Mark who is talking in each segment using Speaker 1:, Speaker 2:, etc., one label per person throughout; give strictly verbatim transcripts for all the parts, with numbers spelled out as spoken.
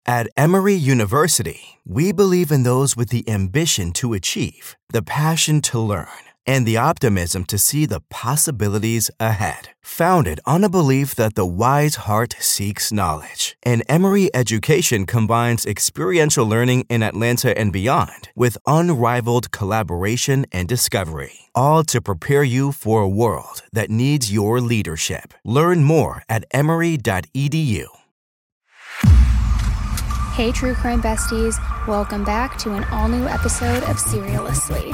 Speaker 1: At Emory University, we believe in those with the ambition to achieve, the passion to learn, and the optimism to see the possibilities ahead. Founded on a belief that the wise heart seeks knowledge, and Emory education combines experiential learning in Atlanta and beyond with unrivaled collaboration and discovery, all to prepare you for a world that needs your leadership. Learn more at emory dot e d u.
Speaker 2: Hey True Crime Besties, welcome back to an all-new episode of Serialously.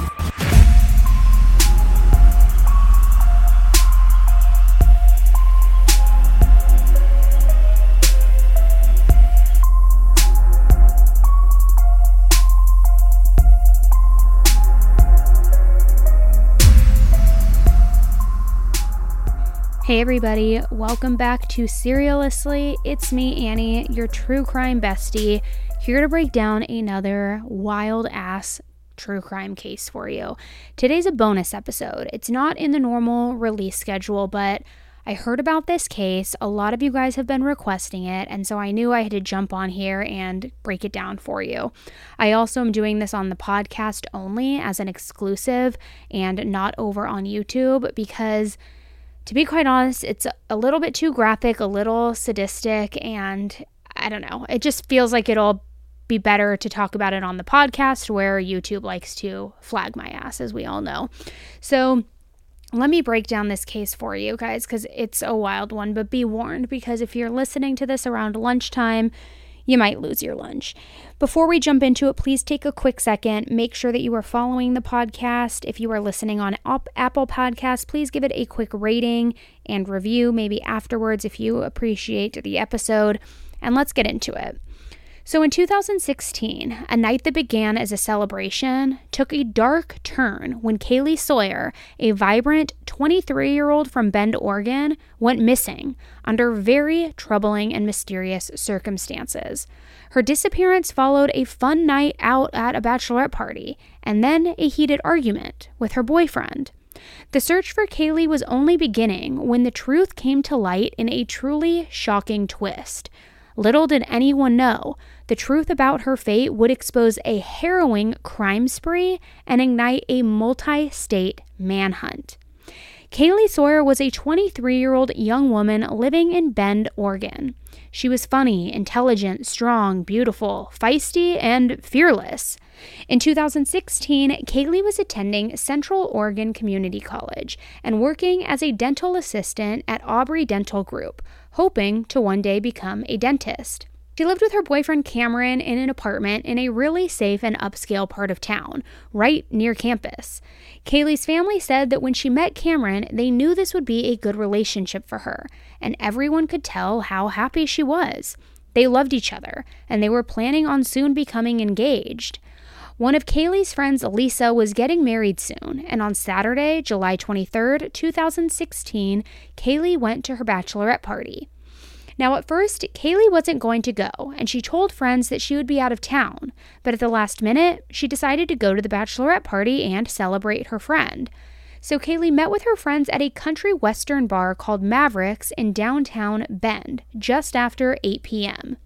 Speaker 2: Hey everybody, welcome back to Serialously. It's me, Annie, your true crime bestie, here to break down another wild-ass true crime case for you. Today's a bonus episode. It's not in the normal release schedule, but I heard about this case. A lot of you guys have been requesting it, and so I knew I had to jump on here and break it down for you. I also am doing this on the podcast only as an exclusive and not over on YouTube because, to be quite honest, it's a little bit too graphic, a little sadistic, and I don't know. It just feels like it'll be better to talk about it on the podcast where YouTube likes to flag my ass, as we all know. So let me break down this case for you guys because it's a wild one, but be warned because if you're listening to this around lunchtime, you might lose your lunch. Before we jump into it, please take a quick second. Make sure that you are following the podcast. If you are listening on Apple Podcasts, please give it a quick rating and review, maybe afterwards if you appreciate the episode. And let's get into it. So in two thousand sixteen, a night that began as a celebration took a dark turn when Kaylee Sawyer, a vibrant twenty-three-year-old from Bend, Oregon, went missing under very troubling and mysterious circumstances. Her disappearance followed a fun night out at a bachelorette party and then a heated argument with her boyfriend. The search for Kaylee was only beginning when the truth came to light in a truly shocking twist. Little did anyone know, the truth about her fate would expose a harrowing crime spree and ignite a multi-state manhunt. Kaylee Sawyer was a twenty-three-year-old young woman living in Bend, Oregon. She was funny, intelligent, strong, beautiful, feisty, and fearless. In two thousand sixteen, Kaylee was attending Central Oregon Community College and working as a dental assistant at Aubrey Dental Group, hoping to one day become a dentist. She lived with her boyfriend Cameron in an apartment in a really safe and upscale part of town, right near campus. Kaylee's family said that when she met Cameron, they knew this would be a good relationship for her, and everyone could tell how happy she was. They loved each other, and they were planning on soon becoming engaged. One of Kaylee's friends, Lisa, was getting married soon, and on Saturday, July twenty-third, two thousand sixteen, Kaylee went to her bachelorette party. Now, at first, Kaylee wasn't going to go, and she told friends that she would be out of town, but at the last minute, she decided to go to the bachelorette party and celebrate her friend. So Kaylee met with her friends at a country western bar called Mavericks in downtown Bend, just after eight p.m.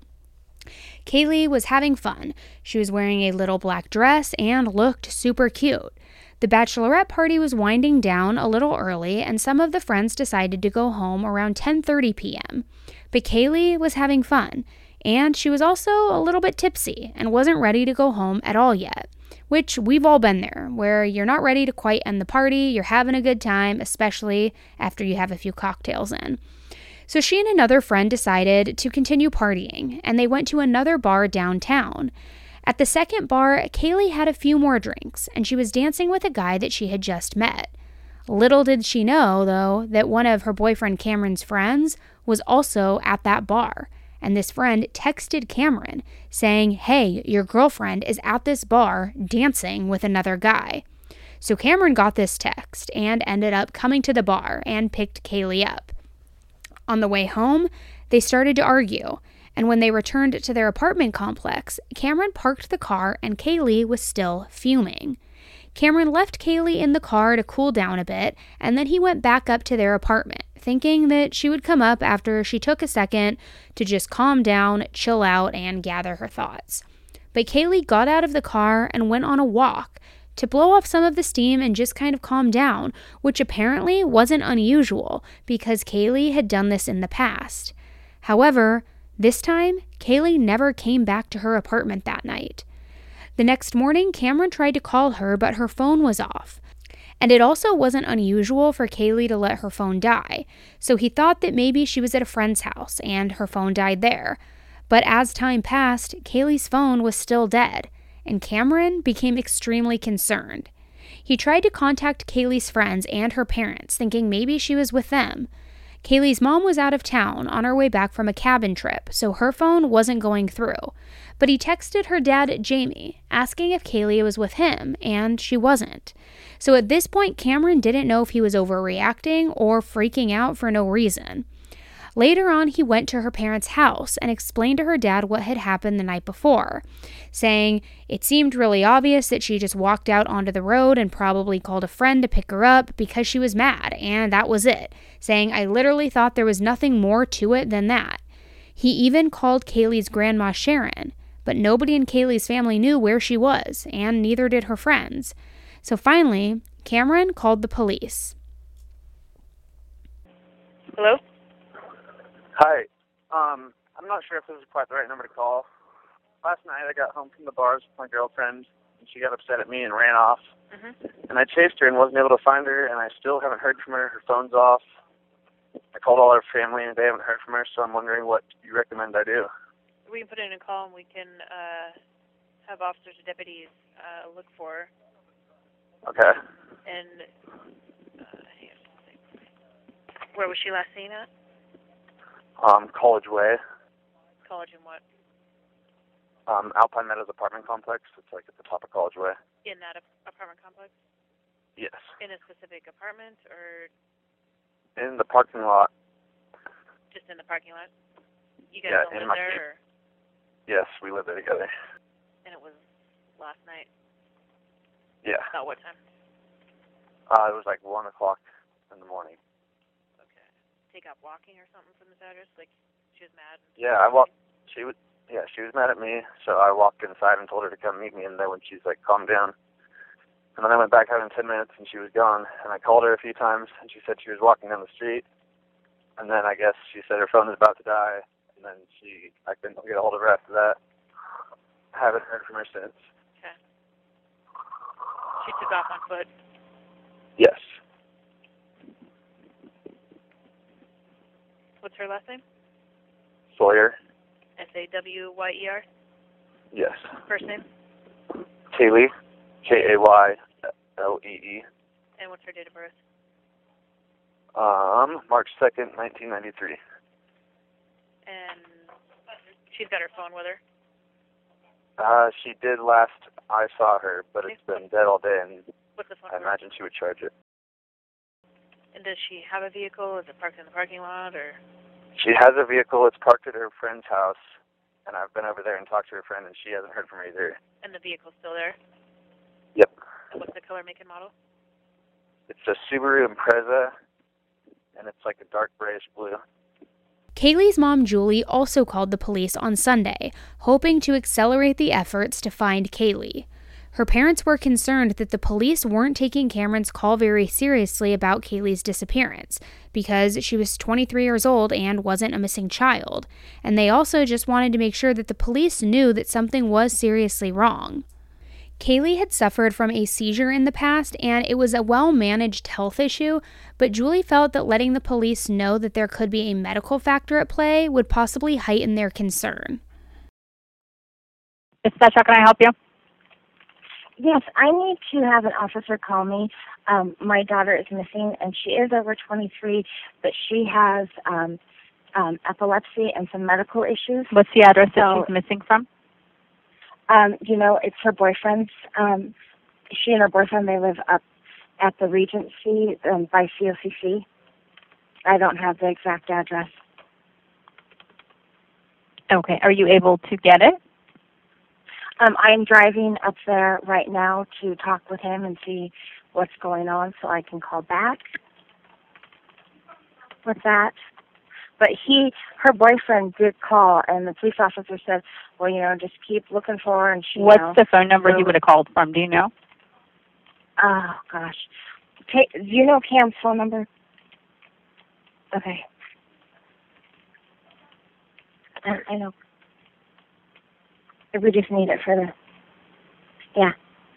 Speaker 2: Kaylee was having fun. She was wearing a little black dress and looked super cute. The bachelorette party was winding down a little early, and some of the friends decided to go home around ten thirty p.m. But Kaylee was having fun, and she was also a little bit tipsy and wasn't ready to go home at all yet, which we've all been there, where you're not ready to quite end the party, you're having a good time, especially after you have a few cocktails in. So she and another friend decided to continue partying, and they went to another bar downtown. At the second bar, Kaylee had a few more drinks, and she was dancing with a guy that she had just met. Little did she know, though, that one of her boyfriend Cameron's friends was also at that bar, and this friend texted Cameron saying, "Hey, your girlfriend is at this bar dancing with another guy." So Cameron got this text and ended up coming to the bar and picked Kaylee up. On the way home, they started to argue, and when they returned to their apartment complex, Cameron parked the car and Kaylee was still fuming. Cameron left Kaylee in the car to cool down a bit, and then he went back up to their apartment, thinking that she would come up after she took a second to just calm down, chill out, and gather her thoughts. But Kaylee got out of the car and went on a walk to blow off some of the steam and just kind of calm down, which apparently wasn't unusual because Kaylee had done this in the past. However, this time, Kaylee never came back to her apartment that night. The next morning, Cameron tried to call her, but her phone was off. And it also wasn't unusual for Kaylee to let her phone die, so he thought that maybe she was at a friend's house and her phone died there. But as time passed, Kaylee's phone was still dead, and Cameron became extremely concerned. He tried to contact Kaylee's friends and her parents, thinking maybe she was with them. Kaylee's mom was out of town on her way back from a cabin trip, so her phone wasn't going through. But he texted her dad, Jamie, asking if Kaylee was with him, and she wasn't. So at this point, Cameron didn't know if he was overreacting or freaking out for no reason. Later on, he went to her parents' house and explained to her dad what had happened the night before, saying it seemed really obvious that she just walked out onto the road and probably called a friend to pick her up because she was mad, and that was it, saying I literally thought there was nothing more to it than that. He even called Kaylee's grandma Sharon, but nobody in Kaylee's family knew where she was, and neither did her friends. So finally, Cameron called the police.
Speaker 3: Hello?
Speaker 4: Hi. Um, I'm not sure if this is quite the right number to call. Last night I got home from the bars with my girlfriend, and she got upset at me and ran off.
Speaker 3: Mm-hmm.
Speaker 4: And I chased her and wasn't able to find her, and I still haven't heard from her. Her phone's off. I called all her family, and they haven't heard from her, so I'm wondering what you recommend I do.
Speaker 3: We can put in a call, and we can uh, have officers or deputies uh, look for her.
Speaker 4: Okay.
Speaker 3: And uh, where was she last seen at?
Speaker 4: Um, College Way.
Speaker 3: College and what?
Speaker 4: Um, Alpine Meadows apartment complex. It's like at the top of College Way.
Speaker 3: In that ap- apartment complex?
Speaker 4: Yes.
Speaker 3: In a specific apartment or
Speaker 4: In the parking lot.
Speaker 3: just in the parking lot? You guys
Speaker 4: Yeah,
Speaker 3: don't
Speaker 4: in
Speaker 3: live
Speaker 4: my
Speaker 3: there?
Speaker 4: street.
Speaker 3: Or?
Speaker 4: Yes, we live there together.
Speaker 3: And it was last night?
Speaker 4: Yeah.
Speaker 3: About what time?
Speaker 4: Uh, it was like one o'clock in the morning.
Speaker 3: Okay. Take up walking or something from this address? Like she was mad? And
Speaker 4: Yeah, I walked. She was. Yeah, she was mad at me, so I walked inside and told her to come meet me. And then when she's like, calm down. And then I went back out in ten minutes, and she was gone. And I called her a few times, and she said she was walking down the street. And then I guess she said her phone was about to die. And then she, I couldn't get a hold of her after that. I haven't heard from her since.
Speaker 3: Okay. She took off on foot?
Speaker 4: Yes.
Speaker 3: What's her last name?
Speaker 4: Sawyer.
Speaker 3: S A W Y E R?
Speaker 4: Yes.
Speaker 3: First name?
Speaker 4: Kaylee. K A Y L E E.
Speaker 3: And what's her date of birth?
Speaker 4: Um, March second, nineteen ninety-three.
Speaker 3: And she's got her phone with her?
Speaker 4: Uh, she did last I saw her, but
Speaker 3: Okay.
Speaker 4: it's been dead all day, and
Speaker 3: What's the phone
Speaker 4: I
Speaker 3: number?
Speaker 4: imagine she would charge it.
Speaker 3: And does she have a vehicle? Is it parked in the parking lot, or?
Speaker 4: She has a vehicle. It's parked at her friend's house, and I've been over there and talked to her friend, and she hasn't heard from her either.
Speaker 3: And the vehicle's still there?
Speaker 4: Yep.
Speaker 3: And what's the color, make, and model?
Speaker 4: It's a Subaru Impreza, and it's like a dark grayish blue.
Speaker 2: Kaylee's mom, Julie, also called the police on Sunday, hoping to accelerate the efforts to find Kaylee. Her parents were concerned that the police weren't taking Cameron's call very seriously about Kaylee's disappearance because she was twenty-three years old and wasn't a missing child, and they also just wanted to make sure that the police knew that something was seriously wrong. Kaylee had suffered from a seizure in the past, and it was a well-managed health issue, but Julie felt that letting the police know that there could be a medical factor at play would possibly heighten their concern.
Speaker 5: Dispatch, how can I help you?
Speaker 6: Yes, I need to have an officer call me. Um, my daughter is missing, and she is over twenty-three, but she has um, um, epilepsy and some medical issues.
Speaker 5: What's the address
Speaker 6: So-
Speaker 5: that she's missing from?
Speaker 6: Um, you know, it's her boyfriend's. Um, she and her boyfriend, they live up at the Regency um, by C O C C. I don't have the exact address.
Speaker 5: Okay. Are you able to get it?
Speaker 6: Um, I'm driving up there right now to talk with him and see what's going on so I can call back. with that. But he, her boyfriend did call, and the police officer said, well, you know, just keep looking for her. And she,
Speaker 5: What's
Speaker 6: you know,
Speaker 5: the phone number
Speaker 6: so,
Speaker 5: he would have called from? Do you know?
Speaker 6: Oh, gosh. Ta- do you know Cam's phone number? Okay. I, I know. We just need it for the, yeah.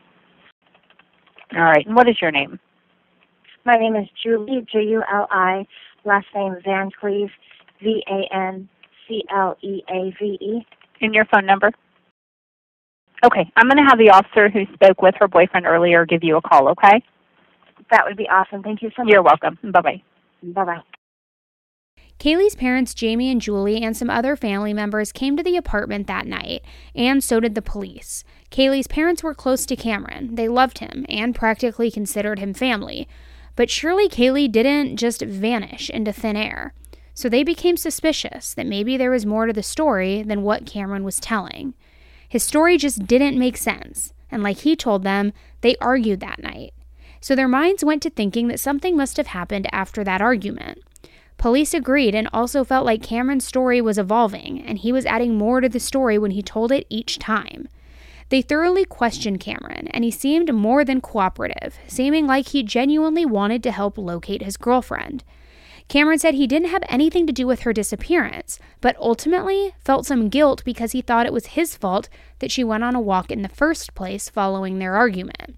Speaker 5: All right. And what is your name?
Speaker 6: My name is Julie, J U L I, last name Van Cleve, V A N C L E A V E.
Speaker 5: And your phone number? Okay. I'm going to have the officer who spoke with her boyfriend earlier give you a call, okay?
Speaker 6: That would be awesome. Thank you so much.
Speaker 5: You're welcome. Bye-bye.
Speaker 6: Bye-bye.
Speaker 2: Kaylee's parents, Jamie and Julie, and some other family members came to the apartment that night, and so did the police. Kaylee's parents were close to Cameron. They loved him and practically considered him family. But surely Kaylee didn't just vanish into thin air. So they became suspicious that maybe there was more to the story than what Cameron was telling. His story just didn't make sense, and like he told them, they argued that night. So their minds went to thinking that something must have happened after that argument. Police agreed and also felt like Cameron's story was evolving, and he was adding more to the story when he told it each time. They thoroughly questioned Cameron, and he seemed more than cooperative, seeming like he genuinely wanted to help locate his girlfriend. Cameron said he didn't have anything to do with her disappearance, but ultimately felt some guilt because he thought it was his fault that she went on a walk in the first place following their argument.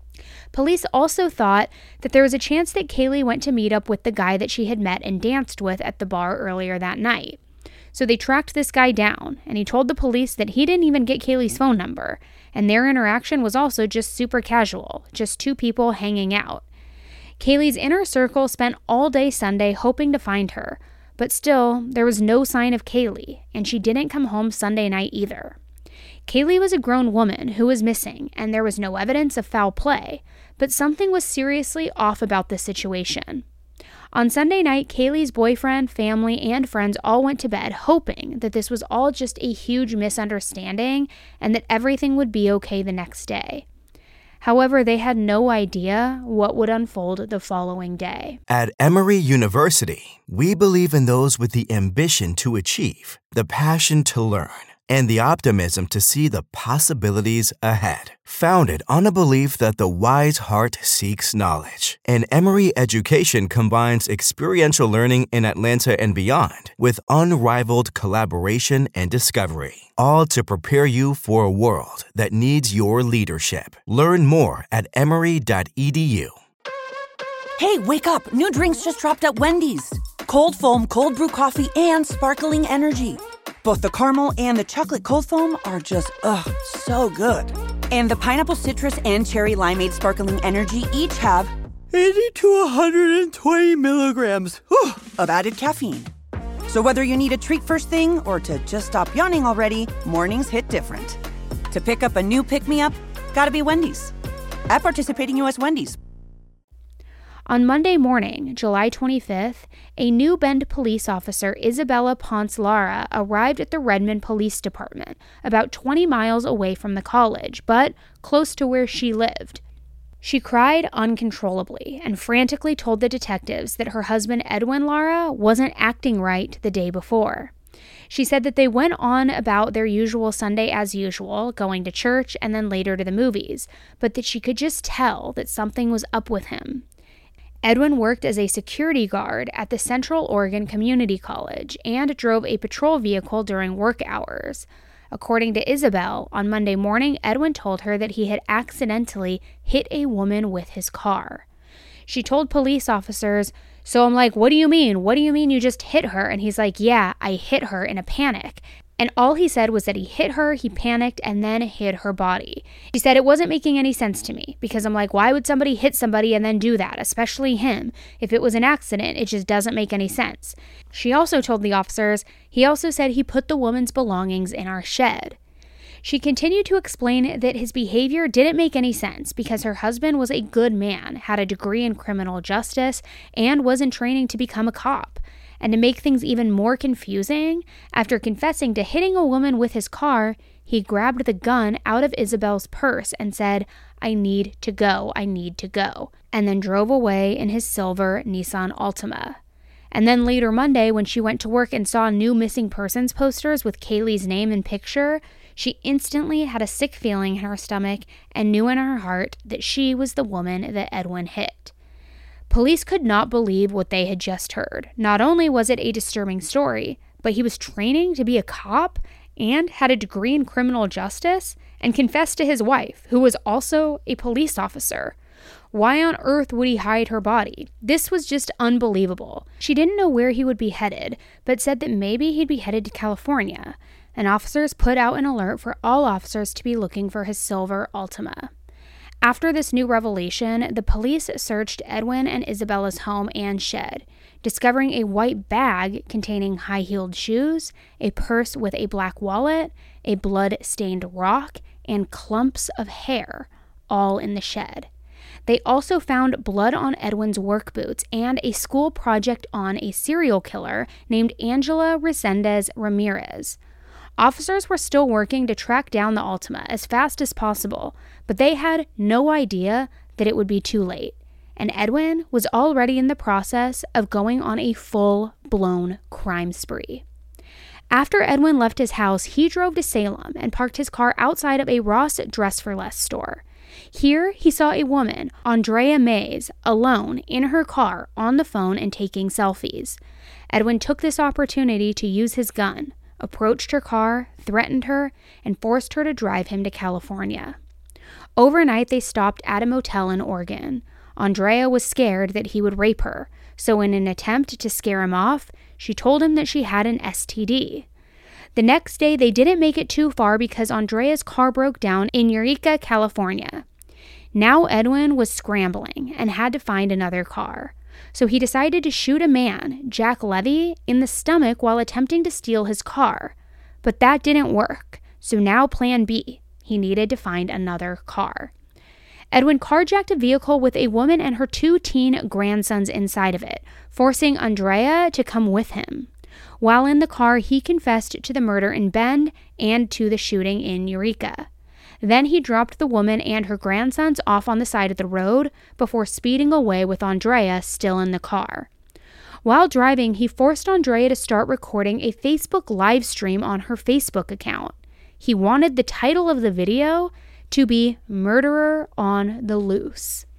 Speaker 2: Police also thought that there was a chance that Kaylee went to meet up with the guy that she had met and danced with at the bar earlier that night. So they tracked this guy down, and he told the police that he didn't even get Kaylee's phone number, and their interaction was also just super casual, just two people hanging out. Kaylee's inner circle spent all day Sunday hoping to find her, but still, there was no sign of Kaylee, and she didn't come home Sunday night either. Kaylee was a grown woman who was missing, and there was no evidence of foul play, but something was seriously off about the situation. On Sunday night, Kaylee's boyfriend, family, and friends all went to bed hoping that this was all just a huge misunderstanding and that everything would be okay the next day. However, they had no idea what would unfold the following day.
Speaker 1: At Emory University, we believe in those with the ambition to achieve, the passion to learn, and the optimism to see the possibilities ahead. Founded on a belief that the wise heart seeks knowledge, and Emory Education combines experiential learning in Atlanta and beyond with unrivaled collaboration and discovery, all to prepare you for a world that needs your leadership. Learn more at emory dot e d u.
Speaker 7: Hey, wake up! New drinks just dropped at Wendy's. Cold foam, cold brew coffee, and sparkling energy. Both the caramel and the chocolate cold foam are just, ugh, so good. And the pineapple citrus and cherry limeade sparkling energy each have eighty to one hundred twenty milligrams whew, of added caffeine. So whether you need a treat first thing or to just stop yawning already, mornings hit different. To pick up a new pick-me-up, gotta be Wendy's. At participating U S Wendy's.
Speaker 2: On Monday morning, July twenty-fifth, a New Bend police officer, Isabella Ponce Lara, arrived at the Redmond Police Department, about twenty miles away from the college, but close to where she lived. She cried uncontrollably and frantically told the detectives that her husband, Edwin Lara, wasn't acting right the day before. She said that they went on about their usual Sunday as usual, going to church and then later to the movies, but that she could just tell that something was up with him. Edwin worked as a security guard at the Central Oregon Community College and drove a patrol vehicle during work hours. According to Isabel, on Monday morning, Edwin told her that he had accidentally hit a woman with his car. She told police officers, "So I'm like, what do you mean? What do you mean you just hit her?" And he's like, "Yeah, I hit her in a panic." And all he said was that he hit her, he panicked, and then hit her body. She said, "It wasn't making any sense to me, because I'm like, why would somebody hit somebody and then do that, especially him? If it was an accident, it just doesn't make any sense." She also told the officers, he also said he put the woman's belongings in our shed. She continued to explain that his behavior didn't make any sense because her husband was a good man, had a degree in criminal justice, and was in training to become a cop. And to make things even more confusing, after confessing to hitting a woman with his car, he grabbed the gun out of Isabel's purse and said, "I need to go, I need to go," and then drove away in his silver Nissan Altima. And then later Monday, when she went to work and saw new missing persons posters with Kaylee's name and picture, she instantly had a sick feeling in her stomach and knew in her heart that she was the woman that Edwin hit. Police could not believe what they had just heard. Not only was it a disturbing story, but he was training to be a cop and had a degree in criminal justice and confessed to his wife, who was also a police officer. Why on earth would he hide her body? This was just unbelievable. She didn't know where he would be headed, but said that maybe he'd be headed to California, and officers put out an alert for all officers to be looking for his silver Altima. After this new revelation, the police searched Edwin and Isabella's home and shed, discovering a white bag containing high-heeled shoes, a purse with a black wallet, a blood-stained rock, and clumps of hair, all in the shed. They also found blood on Edwin's work boots and a school project on a serial killer named Angela Resendez Ramirez. Officers were still working to track down the Altima as fast as possible, but they had no idea that it would be too late, and Edwin was already in the process of going on a full-blown crime spree. After Edwin left his house, he drove to Salem and parked his car outside of a Ross Dress for Less store. Here, he saw a woman, Andrea Mays, alone in her car on the phone and taking selfies. Edwin took this opportunity to use his gun, approached her car, threatened her, and forced her to drive him to California. Overnight, they stopped at a motel in Oregon. Andrea was scared that he would rape her, so in an attempt to scare him off, she told him that she had an S T D. The next day, they didn't make it too far because Andrea's car broke down in Eureka, California. Now Edwin was scrambling and had to find another car. So he decided to shoot a man, Jack Levy, in the stomach while attempting to steal his car. But that didn't work, so now plan B. He needed to find another car. Edwin carjacked a vehicle with a woman and her two teen grandsons inside of it, forcing Andrea to come with him. While in the car, he confessed to the murder in Bend and to the shooting in Eureka. Then he dropped the woman and her grandsons off on the side of the road before speeding away with Andrea still in the car. While driving, he forced Andrea to start recording a Facebook live stream on her Facebook account. He wanted the title of the video to be Murderer on the Loose.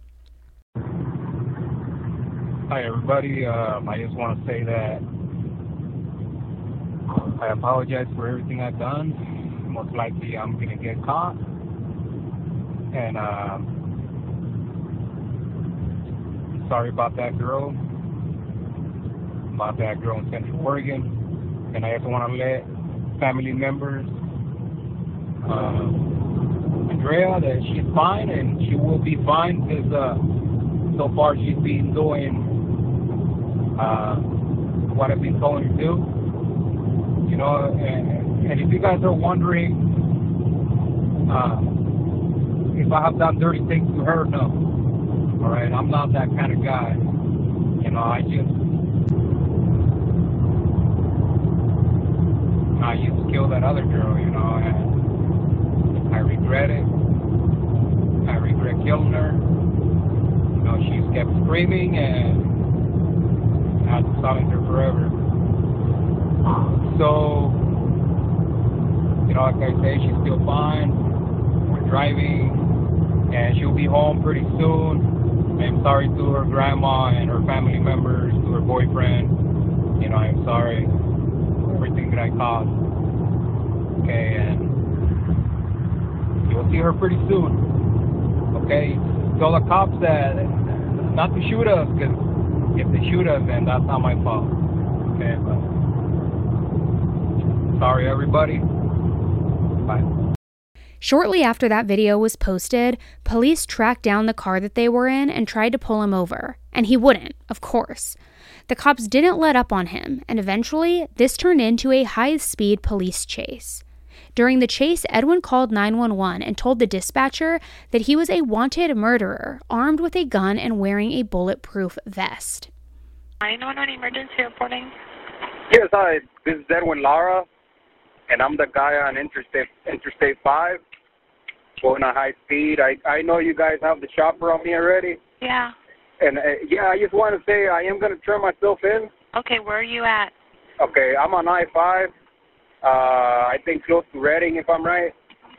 Speaker 8: Hi everybody, um, I just want to say that I apologize for everything I've done. Most likely I'm going to get caught. And um, sorry about that girl, about that girl in Central Oregon. And I also want to let family members, uh, Andrea, that she's fine and she will be fine because uh, so far she's been doing uh, what I've been telling her to do. You know, and, and if you guys are wondering uh, if I have done dirty things to her, no. All right, I'm not that kind of guy. You know, I just I used to kill that other girl. You know, and I regret it. I regret killing her. You know, she kept screaming, and I had to silence her forever. So, you know, like I say, she's still fine. We're driving, and she'll be home pretty soon. I'm sorry to her grandma and her family members, to her boyfriend. You know, I'm sorry for everything that I caused. Okay, and you'll see her pretty soon. Okay, tell the cops that not to shoot us, because if they shoot us, then that's not my fault. Okay, but sorry, everybody. Bye.
Speaker 2: Shortly after that video was posted, police tracked down the car that they were in and tried to pull him over. And he wouldn't, of course. The cops didn't let up on him, and eventually, this turned into a high-speed police chase. During the chase, Edwin called nine one one and told the dispatcher that he was a wanted murderer, armed with a gun and wearing a bulletproof vest.
Speaker 9: nine one one emergency reporting.
Speaker 10: Yes, hi. This is Edwin Lara, and I'm the guy on Interstate Interstate five, going at high speed. I, I know you guys have the chopper on me already.
Speaker 9: Yeah.
Speaker 10: And, uh, yeah, I just want to say I am going to turn myself in.
Speaker 9: Okay, where are you at?
Speaker 10: Okay, I'm on I five. Uh, I think close to Redding, if I'm right.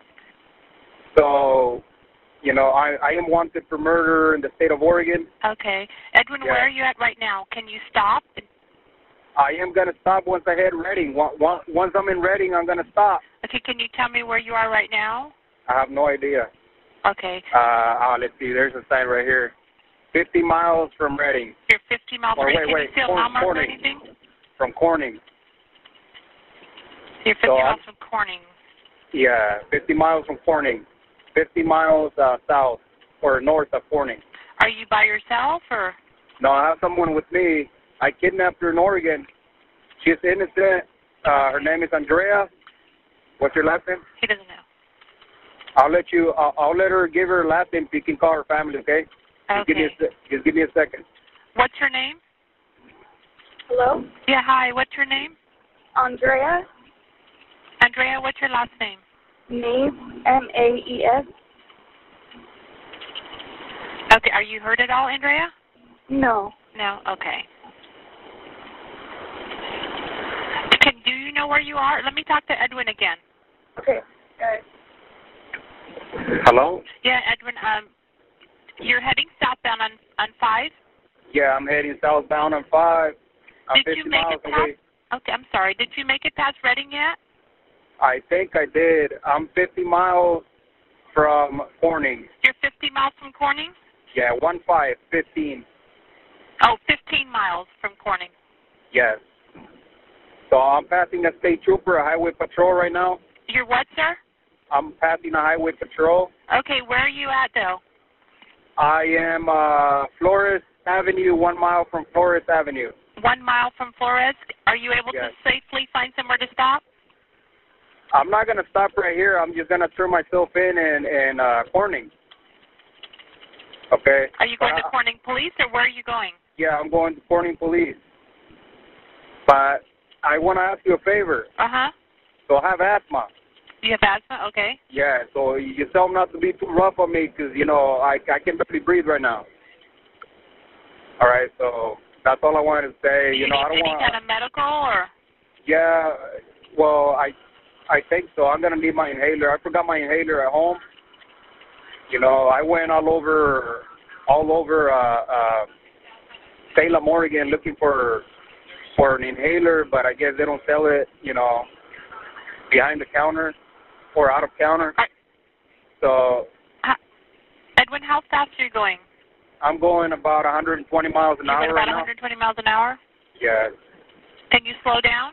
Speaker 10: So, you know, I, I am wanted for murder in the state of Oregon.
Speaker 9: Okay. Edwin,
Speaker 10: Yeah.
Speaker 9: where are you at right now? Can you stop?
Speaker 10: I am going to stop once I hit Redding. Once, once I'm in Redding, I'm going to stop.
Speaker 9: Okay, can you tell me where you are right now?
Speaker 10: I have no idea.
Speaker 9: Okay.
Speaker 10: Uh, uh, let's see, there's a sign right here. fifty miles from Redding.
Speaker 9: You're fifty miles
Speaker 10: Or
Speaker 9: away.
Speaker 10: wait,
Speaker 9: Can
Speaker 10: wait,
Speaker 9: you see a
Speaker 10: Corn-
Speaker 9: mile mark or
Speaker 10: Corning.
Speaker 9: anything?
Speaker 10: From Corning.
Speaker 9: You're fifty
Speaker 10: So
Speaker 9: miles
Speaker 10: I'm-
Speaker 9: from Corning.
Speaker 10: Yeah, fifty miles from Corning. fifty miles uh, south or north of Corning.
Speaker 9: Are you by yourself or?
Speaker 10: No, I have someone with me. I kidnapped her in Oregon. She's innocent. Uh, her name is Andrea. What's your last name?
Speaker 9: He doesn't know.
Speaker 10: I'll let you. I'll, I'll let her give her last name so you can call her family. Okay. Just give me a,
Speaker 9: Okay.
Speaker 10: se- just give me a second.
Speaker 9: What's your name?
Speaker 11: Hello?
Speaker 9: Yeah, hi. What's your name?
Speaker 11: Andrea?
Speaker 9: Andrea, what's your last name?
Speaker 11: Maes, M A E S.
Speaker 9: Okay, are you hurt at all, Andrea?
Speaker 11: No.
Speaker 9: No? Okay. Can, do you know where you are? Let me talk to Edwin again.
Speaker 11: Okay. Guys.
Speaker 10: Hello?
Speaker 9: Yeah, Edwin, um, you're heading southbound on, on five?
Speaker 10: Yeah, I'm heading southbound on five. I'm
Speaker 9: Did you
Speaker 10: fifty
Speaker 9: make
Speaker 10: miles
Speaker 9: it past?
Speaker 10: away.
Speaker 9: Okay, I'm sorry. Did you make it past Redding yet?
Speaker 10: I think I did. I'm fifty miles from Corning.
Speaker 9: You're fifty miles from Corning?
Speaker 10: Yeah, one five fifteen.
Speaker 9: Oh, fifteen miles from Corning.
Speaker 10: Yes. So I'm passing a state trooper, a highway patrol right now.
Speaker 9: You're what, sir?
Speaker 10: I'm passing a highway patrol.
Speaker 9: Okay, where are you at, though?
Speaker 10: I am uh, Flores Avenue, one mile from Flores Avenue.
Speaker 9: One mile from Flores. Are you able
Speaker 10: Yes.
Speaker 9: to safely find somewhere to stop?
Speaker 10: I'm not going to stop right here. I'm just going to turn myself in in, in uh, Corning. Okay.
Speaker 9: Are you going
Speaker 10: But
Speaker 9: to
Speaker 10: I-
Speaker 9: Corning Police, or where are you going?
Speaker 10: Yeah, I'm going to Corning Police. But I want to ask you a favor.
Speaker 9: Uh-huh.
Speaker 10: So I have asthma.
Speaker 9: You have asthma? Okay.
Speaker 10: Yeah, so you tell them not to be too rough on me because, you know, I, I can barely breathe right now. All right, so that's all I wanted to say.
Speaker 9: Do you,
Speaker 10: You know,
Speaker 9: need
Speaker 10: I don't
Speaker 9: any
Speaker 10: want.
Speaker 9: kind of medical, or?
Speaker 10: Yeah, well, I I think so. I'm gonna need my inhaler. I forgot my inhaler at home. You know, I went all over all over uh, uh, Salem, Oregon, looking for for an inhaler, but I guess they don't sell it. You know, behind the counter or out of counter.
Speaker 9: I,
Speaker 10: So
Speaker 9: uh, Edwin, how fast are you going?
Speaker 10: I'm going about one hundred twenty miles an
Speaker 9: You're
Speaker 10: hour
Speaker 9: going
Speaker 10: right
Speaker 9: about
Speaker 10: now.
Speaker 9: one hundred twenty miles an hour?
Speaker 10: Yeah.
Speaker 9: Can you slow down?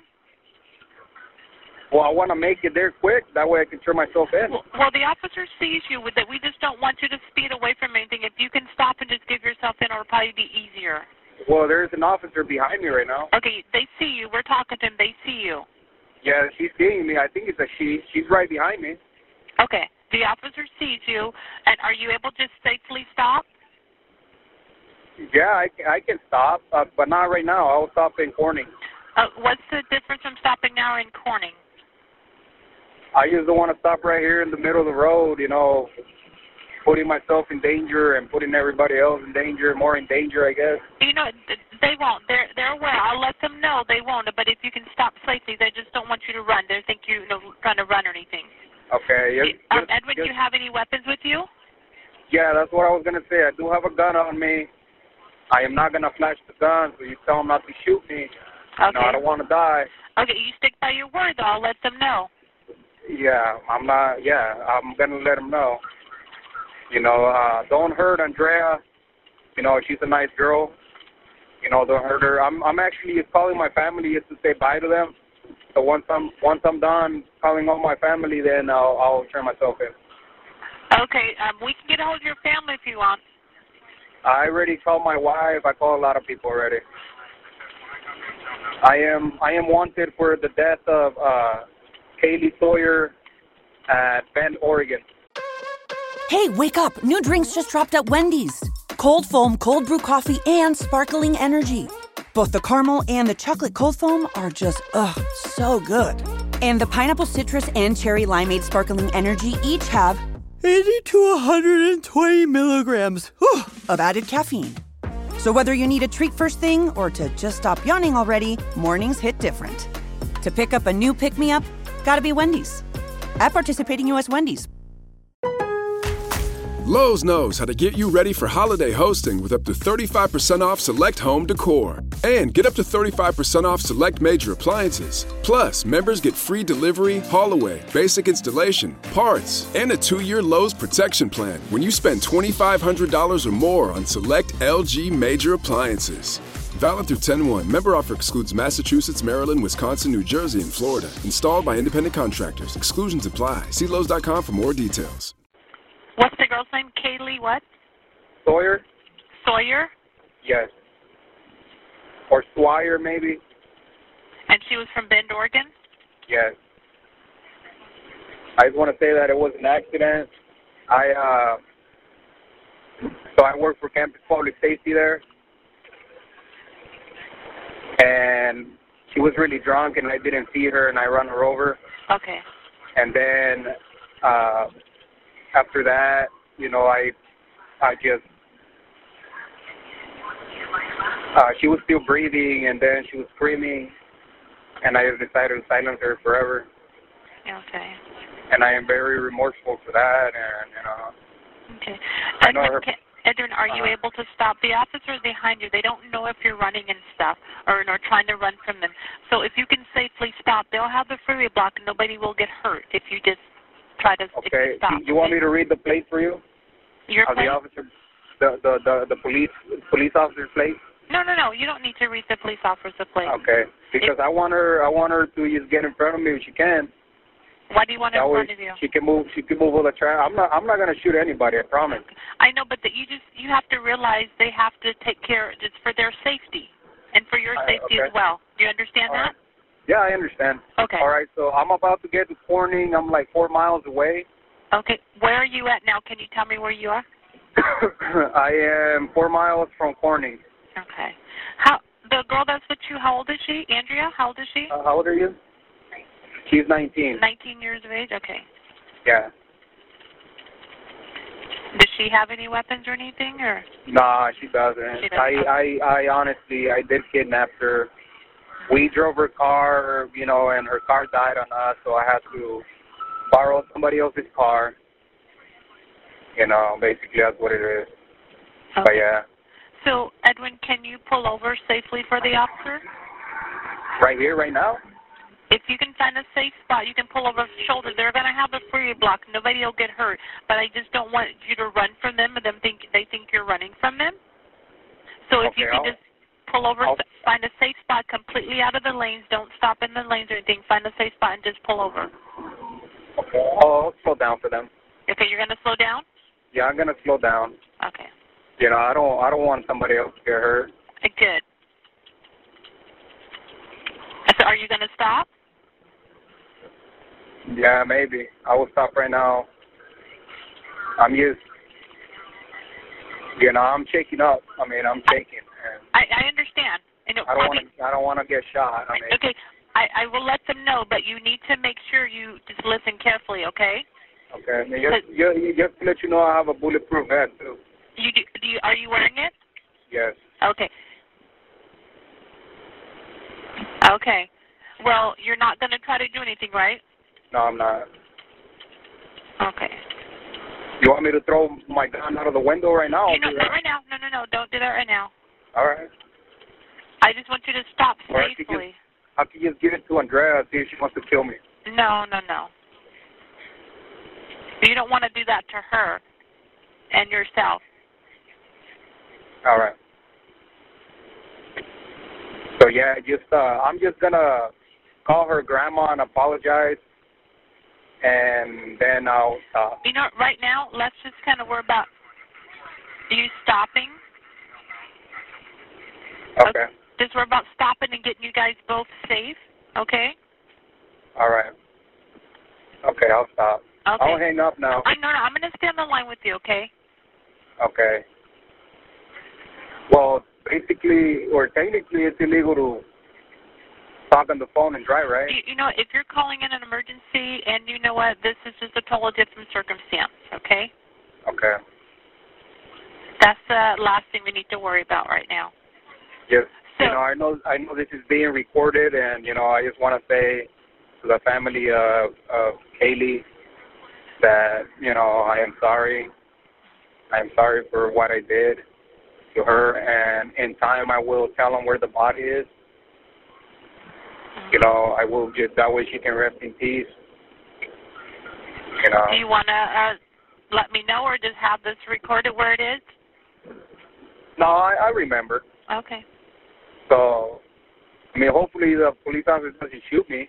Speaker 10: Well, I want to make it there quick. That way I can turn myself in.
Speaker 9: Well, well, the officer sees you with it. We just don't want you to speed away from anything. If you can stop and just give yourself in, it'll probably be easier.
Speaker 10: Well, there's an officer behind me right now.
Speaker 9: Okay, they see you. We're talking to them. They see you.
Speaker 10: Yeah, she's seeing me. I think it's a she. She's right behind me.
Speaker 9: Okay. The officer sees you, and are you able to safely stop?
Speaker 10: Yeah, I, I can stop, uh, but not right now. I'll stop in Corning.
Speaker 9: Uh, what's the difference from stopping now in Corning?
Speaker 10: I just don't want to stop right here in the middle of the road, you know, putting myself in danger and putting everybody else in danger, more in danger, I guess.
Speaker 9: You know, they won't. They're they're aware. I'll let them know they won't. But if you can stop safely, they just don't want you to run. They think you're, you know, trying to run or anything.
Speaker 10: Okay. Yes,
Speaker 9: Um,
Speaker 10: yes,
Speaker 9: Edwin,
Speaker 10: yes.
Speaker 9: do you have any weapons with you?
Speaker 10: Yeah, that's what I was going to say. I do have a gun on me. I am not going to flash the gun, so you tell them not to shoot me.
Speaker 9: Okay.
Speaker 10: No, I don't want to die.
Speaker 9: Okay, you stick by your word, though. I'll let them know.
Speaker 10: Yeah, I'm not, yeah, I'm going to let them know. You know, uh, don't hurt Andrea. You know, she's a nice girl. You know, don't hurt her. I'm I'm actually calling my family just to say bye to them. So once I'm once I'm done calling all my family, then I'll I'll turn myself in.
Speaker 9: Okay, um, we can get a hold of your family if you want.
Speaker 10: I already called my wife. I called a lot of people already. I am I am wanted for the death of uh, Kaylee Sawyer at Bend, Oregon.
Speaker 7: Hey, wake up. New drinks just dropped at Wendy's. Cold foam, cold brew coffee, and sparkling energy. Both the caramel and the chocolate cold foam are just, ugh, so good. And the pineapple citrus and cherry limeade sparkling energy each have eighty to one hundred twenty milligrams whew, of added caffeine. So whether you need a treat first thing or to just stop yawning already, mornings hit different. To pick up a new pick-me-up, gotta be Wendy's. At participating U S Wendy's.
Speaker 12: Lowe's knows how to get you ready for holiday hosting with up to thirty-five percent off select home decor. And get up to thirty-five percent off select major appliances. Plus, members get free delivery, haul-away, basic installation, parts, and a two-year Lowe's protection plan when you spend twenty-five hundred dollars or more on select L G major appliances. Valid through ten one. Member offer excludes Massachusetts, Maryland, Wisconsin, New Jersey, and Florida. Installed by independent contractors. Exclusions apply. See Lowe's dot com for more details.
Speaker 9: What's the girl's name? Kaylee what?
Speaker 10: Sawyer?
Speaker 9: Sawyer?
Speaker 10: Yes. Or Swire, maybe?
Speaker 9: And she was from Bend, Oregon?
Speaker 10: Yes. I just want to say that it was an accident. I, uh, so I work for Campus Public Safety there. And she was really drunk, and I didn't see her, and I ran her over.
Speaker 9: Okay.
Speaker 10: And then, uh, after that, you know, I, I just, uh, she was still breathing, and then she was screaming, and I decided to silence her forever.
Speaker 9: Okay.
Speaker 10: And I am very remorseful for that, and, you know.
Speaker 9: Okay.
Speaker 10: I know
Speaker 9: Edwin,
Speaker 10: her,
Speaker 9: can, Edwin, are you
Speaker 10: uh,
Speaker 9: able to stop? The officers behind you, they don't know if you're running and stuff, or, or trying to run from them. So if you can safely stop, they'll have the freeway block, and nobody will get hurt if you just try to if
Speaker 10: okay.
Speaker 9: you stop.
Speaker 10: You want me to read the plate for you?
Speaker 9: Your
Speaker 10: Of
Speaker 9: plate?
Speaker 10: the officer, the, the, the, the police, police officer's plate?
Speaker 9: No, no, no. You don't need to read the police officer's plate.
Speaker 10: Okay. Because
Speaker 9: If,
Speaker 10: I want her, I want her to just get in front of me if she can.
Speaker 9: why do you want it
Speaker 10: That
Speaker 9: in
Speaker 10: way
Speaker 9: front of you?
Speaker 10: she can move. She can move all the traffic. I'm not. I'm not gonna shoot anybody. I promise.
Speaker 9: I know, but that you just you have to realize they have to take care. It's for their safety and for your
Speaker 10: Uh,
Speaker 9: safety
Speaker 10: okay.
Speaker 9: as well. Do you understand
Speaker 10: All
Speaker 9: that?
Speaker 10: right. Yeah, I understand.
Speaker 9: Okay.
Speaker 10: All right. So I'm about to get to Corning. I'm like four miles away.
Speaker 9: Okay. Where are you at now? Can you tell me where you are?
Speaker 10: I am four miles from Corning.
Speaker 9: Okay. How the girl that's with you? How old is she? Andrea? How old is she?
Speaker 10: Uh, how old are you? She's nineteen.
Speaker 9: Nineteen years of age. Okay.
Speaker 10: Yeah.
Speaker 9: Does she have any weapons or anything, or?
Speaker 10: Nah, she doesn't.
Speaker 9: She doesn't.
Speaker 10: I, I, I honestly, I did kidnap her. We drove her car, you know, and her car died on us, so I had to borrow somebody else's car. You know, basically that's what it is.
Speaker 9: Okay.
Speaker 10: But yeah.
Speaker 9: So, Edwin, can you pull over safely for the officer?
Speaker 10: Right here, right now?
Speaker 9: If you can find a safe spot, you can pull over the shoulder. They're going to have a freeway block. Nobody will get hurt. But I just don't want you to run from them, and them think they think you're running from them. So if
Speaker 10: Okay,
Speaker 9: you can
Speaker 10: I'll,
Speaker 9: just pull over,
Speaker 10: I'll,
Speaker 9: find a safe spot completely out of the lanes. Don't stop in the lanes or anything. Find a safe spot and just pull over.
Speaker 10: okay. I'll slow down for them.
Speaker 9: Okay, you're going to slow down?
Speaker 10: Yeah, I'm gonna slow down.
Speaker 9: Okay.
Speaker 10: You know, I don't, I don't want somebody else to get hurt.
Speaker 9: Uh, Good. So are you going to stop?
Speaker 10: Yeah, maybe. I will stop right now. I'm just, you know, I'm shaking up. I mean, I'm shaking. And
Speaker 9: I, I understand. And it
Speaker 10: I don't
Speaker 9: probably,
Speaker 10: want to. I don't want to get shot. I mean,
Speaker 9: okay, I, I will let them know, but you need to make sure you just listen carefully, okay?
Speaker 10: okay. I mean, just, just, just to let you know, I have a bulletproof vest too.
Speaker 9: You do, do you, are you wearing it?
Speaker 10: Yes.
Speaker 9: Okay. Okay. Well, you're not going to try to do anything, right?
Speaker 10: No, I'm not.
Speaker 9: Okay.
Speaker 10: You want me to throw my gun out of the window right now?
Speaker 9: You know, not right now. No, no, no. Don't do that right now.
Speaker 10: All right.
Speaker 9: I just want you to stop
Speaker 10: Or I could
Speaker 9: safely.
Speaker 10: just, I could just give it to Andrea and see if she wants to kill me.
Speaker 9: No, no, no. You don't want to do that to her and yourself.
Speaker 10: All right. So yeah, just uh, I'm just gonna call her grandma and apologize, and then I'll stop.
Speaker 9: You know, right now, let's just kind of worry about you stopping.
Speaker 10: Okay.
Speaker 9: Just worry about stopping and getting you guys both safe, okay?
Speaker 10: All right. Okay, I'll stop.
Speaker 9: Okay.
Speaker 10: I'll hang up now.
Speaker 9: I, no, no, I'm going to stay on the line with you, okay?
Speaker 10: Okay. Well, basically, or technically, it's illegal to talk on the phone and drive, right?
Speaker 9: You, you know, if you're calling in an emergency and you know what, this is just a totally different circumstance, okay?
Speaker 10: Okay.
Speaker 9: That's the last thing we need to worry about right now.
Speaker 10: Yes.
Speaker 9: So,
Speaker 10: you know, I know I know this is being recorded, and, you know, I just want to say to the family of, of Kaylee that, you know, I am sorry. I am sorry for what I did to her, and in time I will tell them where the body is. You know, I will just, that way she can rest in peace. You know.
Speaker 9: Do you want to uh, let me know, or just have this recorded where it is?
Speaker 10: No, I, I remember.
Speaker 9: Okay.
Speaker 10: So, I mean, hopefully the police officer doesn't shoot me,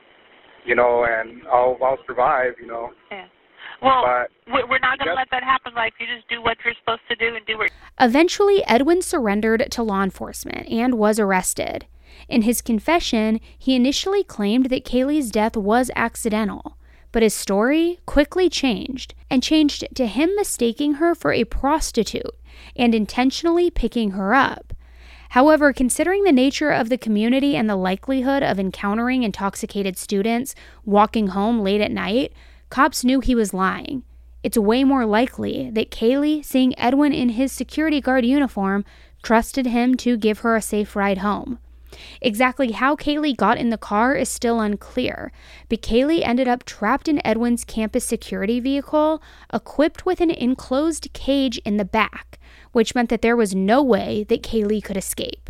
Speaker 10: you know, and I'll, I'll survive, you know.
Speaker 9: Yeah. Well,
Speaker 10: but,
Speaker 9: we're not going to let that happen. Like, you just do what you're supposed to do and do what...
Speaker 2: Eventually, Edwin surrendered to law enforcement and was arrested. In his confession, he initially claimed that Kaylee's death was accidental, but his story quickly changed, and changed to him mistaking her for a prostitute and intentionally picking her up. However, considering the nature of the community and the likelihood of encountering intoxicated students walking home late at night, cops knew he was lying. It's way more likely that Kaylee, seeing Edwin in his security guard uniform, trusted him to give her a safe ride home. Exactly how Kaylee got in the car is still unclear, but Kaylee ended up trapped in Edwin's campus security vehicle, equipped with an enclosed cage in the back, which meant that there was no way that Kaylee could escape.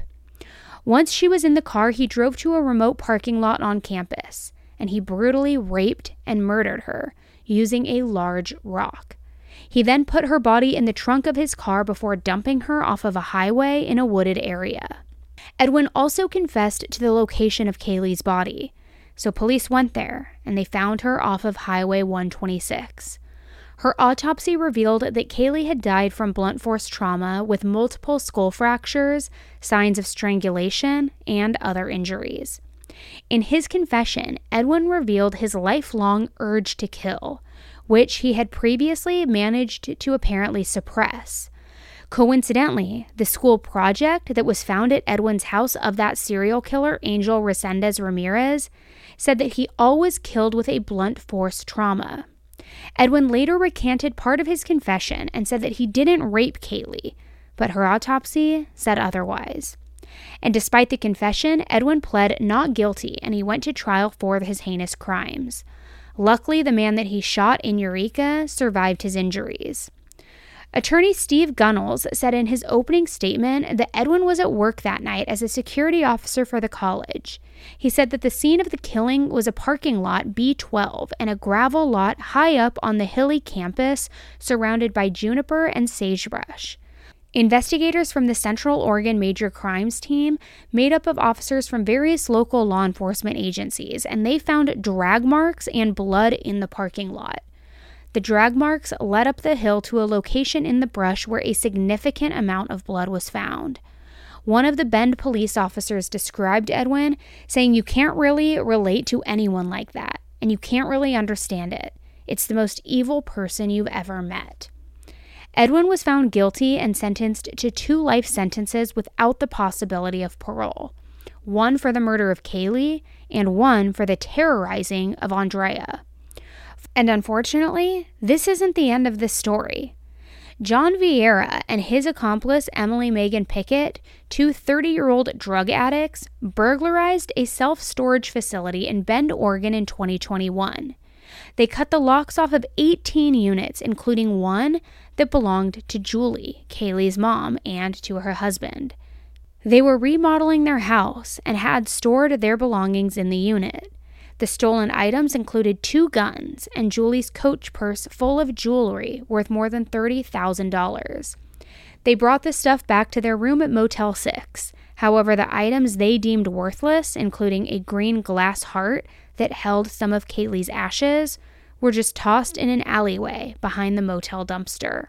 Speaker 2: Once she was in the car, he drove to a remote parking lot on campus, and he brutally raped and murdered her using a large rock. He then put her body in the trunk of his car before dumping her off of a highway in a wooded area. Edwin also confessed to the location of Kaylee's body, so police went there, and they found her off of Highway one twenty-six. Her autopsy revealed that Kaylee had died from blunt force trauma with multiple skull fractures, signs of strangulation, and other injuries. In his confession, Edwin revealed his lifelong urge to kill, which he had previously managed to apparently suppress. Coincidentally, the school project that was found at Edwin's house of that serial killer, Angel Resendez Ramirez, said that he always killed with a blunt force trauma. Edwin later recanted part of his confession and said that he didn't rape Kaylee, but her autopsy said otherwise. And despite the confession, Edwin pled not guilty, and he went to trial for his heinous crimes. Luckily, the man that he shot in Eureka survived his injuries. Attorney Steve Gunnels said in his opening statement that Edwin was at work that night as a security officer for the college. He said that the scene of the killing was a parking lot B twelve and a gravel lot high up on the hilly campus surrounded by juniper and sagebrush. Investigators from the Central Oregon Major Crimes Team, made up of officers from various local law enforcement agencies, and they found drag marks and blood in the parking lot. The drag marks led up the hill to a location in the brush where a significant amount of blood was found. One of the Bend police officers described Edwin, saying, "You can't really relate to anyone like that, and you can't really understand it. It's the most evil person you've ever met." Edwin was found guilty and sentenced to two life sentences without the possibility of parole, one for the murder of Kaylee and one for the terrorizing of Andrea. And unfortunately, this isn't the end of this story. John Vieira and his accomplice Emily Megan Pickett, two thirty-year-old drug addicts, burglarized a self-storage facility in Bend, Oregon in twenty twenty-one. They cut the locks off of eighteen units, including one that belonged to Julie, Kaylee's mom, and to her husband. They were remodeling their house and had stored their belongings in the unit. The stolen items included two guns and Julie's Coach purse full of jewelry worth more than thirty thousand dollars. They brought the stuff back to their room at Motel six. However, the items they deemed worthless, including a green glass heart that held some of Kaylee's ashes, were just tossed in an alleyway behind the motel dumpster.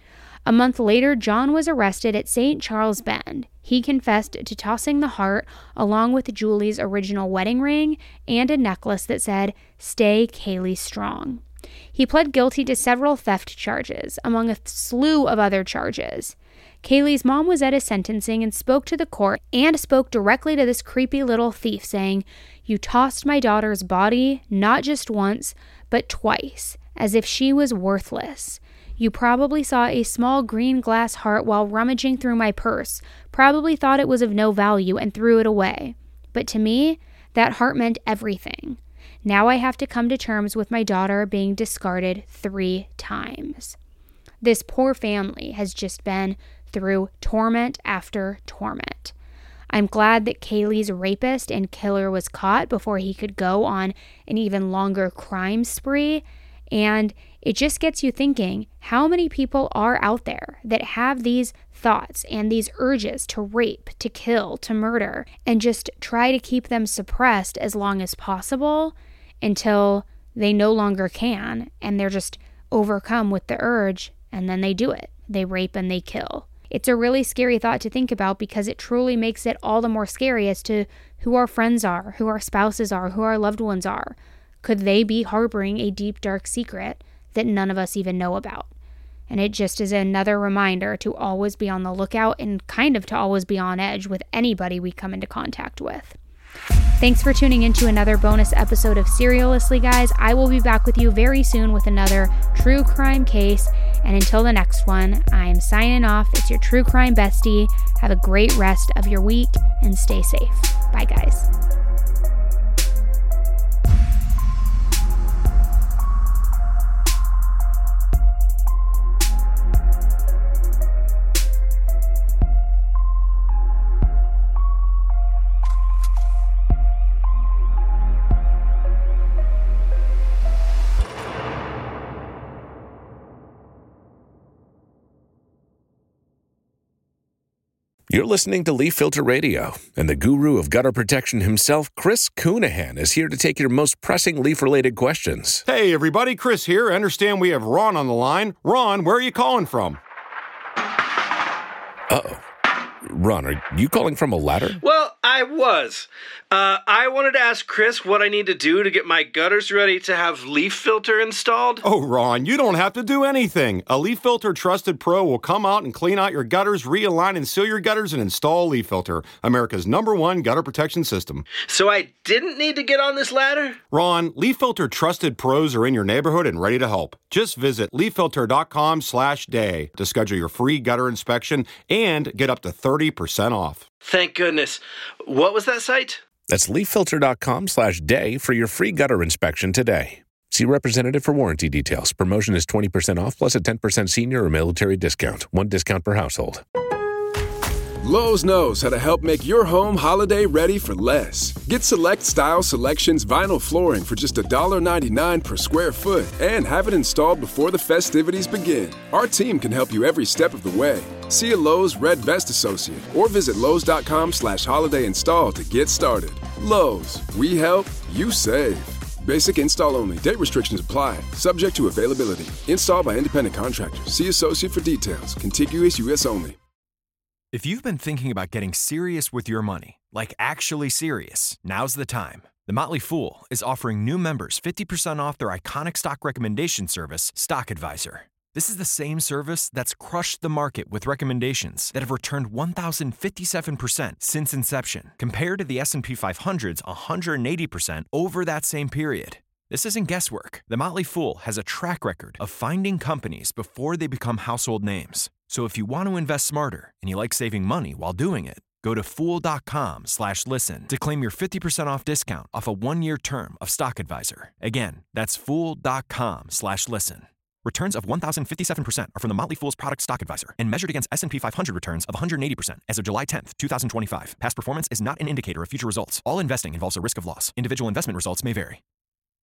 Speaker 2: A month later, John was arrested at Saint Charles Bend. He confessed to tossing the heart along with Julie's original wedding ring and a necklace that said, "Stay Kaylee Strong." He pled guilty to several theft charges, among a slew of other charges. Kaylee's mom was at his sentencing and spoke to the court and spoke directly to this creepy little thief, saying, "You tossed my daughter's body not just once, but twice, as if she was worthless. You probably saw a small green glass heart while rummaging through my purse, probably thought it was of no value and threw it away. But to me, that heart meant everything. Now I have to come to terms with my daughter being discarded three times. This poor family has just been through torment after torment. I'm glad that Kaylee's rapist and killer was caught before he could go on an even longer crime spree. And it just gets you thinking, how many people are out there that have these thoughts and these urges to rape, to kill, to murder, and just try to keep them suppressed as long as possible until they no longer can, and they're just overcome with the urge, and then they do it. They rape and they kill. It's a really scary thought to think about because it truly makes it all the more scary as to who our friends are, who our spouses are, who our loved ones are. Could they be harboring a deep, dark secret that none of us even know about? And it just is another reminder to always be on the lookout and kind of to always be on edge with anybody we come into contact with. Thanks for tuning into another bonus episode of Serialously, guys. I will be back with you very soon with another true crime case. And until the next one, I'm signing off. It's your true crime bestie. Have a great rest of your week and stay safe. Bye, guys.
Speaker 13: You're listening to Leaf Filter Radio, and the guru of gutter protection himself, Chris Coonahan, is here to take your most pressing leaf-related questions.
Speaker 14: Hey, everybody, Chris here. I understand we have Ron on the line. Ron, where are you calling from?
Speaker 13: Uh-oh. Ron, are you calling from a ladder?
Speaker 15: Well, I was. Uh, I wanted to ask Chris what I need to do to get my gutters ready to have Leaf Filter installed.
Speaker 14: Oh, Ron, you don't have to do anything. A Leaf Filter Trusted Pro will come out and clean out your gutters, realign and seal your gutters, and install Leaf Filter, America's number one gutter protection system.
Speaker 15: So I didn't need to get on this ladder?
Speaker 14: Ron, Leaf Filter Trusted Pros are in your neighborhood and ready to help. Just visit leaffilter.com slash day to schedule your free gutter inspection and get up to thirty percent off.
Speaker 15: Thank goodness. What was that site?
Speaker 13: That's leaffilter.com slash day for your free gutter inspection today. See representative for warranty details. Promotion is twenty percent off plus a ten percent senior or military discount. One discount per household.
Speaker 12: Lowe's knows how to help make your home holiday ready for less. Get Select Style Selections vinyl flooring for just one ninety-nine per square foot and have it installed before the festivities begin. Our team can help you every step of the way. See a Lowe's Red Vest associate or visit Lowe's.com slash holiday install to get started. Lowe's, we help, you save. Basic install only. Date restrictions apply. Subject to availability. Installed by independent contractors. See associate for details. Contiguous U S only.
Speaker 16: If you've been thinking about getting serious with your money, like actually serious, now's the time. The Motley Fool is offering new members fifty percent off their iconic stock recommendation service, Stock Advisor. This is the same service that's crushed the market with recommendations that have returned one thousand fifty-seven percent since inception, compared to the S and P five hundred's one hundred eighty percent over that same period. This isn't guesswork. The Motley Fool has a track record of finding companies before they become household names. So if you want to invest smarter and you like saving money while doing it, go to fool.com slash listen to claim your fifty percent off discount off a one-year term of Stock Advisor. Again, that's fool.com slash listen. Returns of one thousand fifty-seven percent are from the Motley Fool's product Stock Advisor and measured against S and P five hundred returns of one hundred eighty percent as of July tenth, twenty twenty-five. Past performance is not an indicator of future results. All investing involves a risk of loss. Individual investment results may vary.